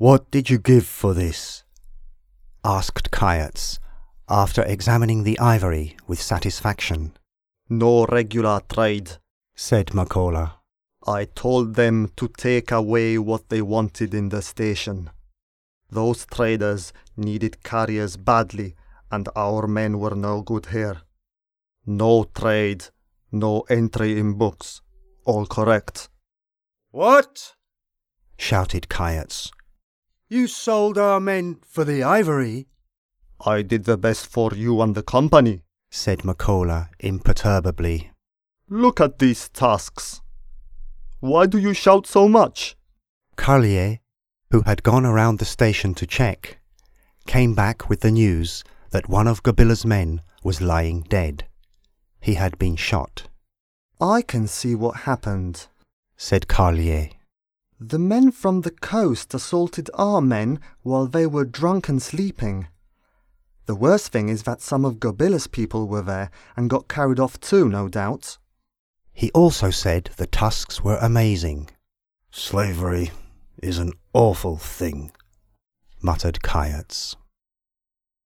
"What did you give for this?" asked Kayats, after examining the ivory with satisfaction. "No regular trade," said Makola. "I told them to take away what they wanted in the station. Those traders needed carriers badly, and our men were no good here. No trade, no entry in books. All correct." "What?" shouted Kayats. "You sold our men for the ivory?" "I did the best for you and the company," said Makola imperturbably. "Look at these tusks. Why do you shout so much?" Carlier, who had gone around the station to check, came back with the news that one of Gobilla's men was lying dead. He had been shot. "I can see what happened," said Carlier. "The men from the coast assaulted our men while they were drunk and sleeping. The worst thing is that some of Gobilla's people were there and got carried off too, no doubt." He also said the tusks were amazing. "Slavery is an awful thing," muttered Kayats.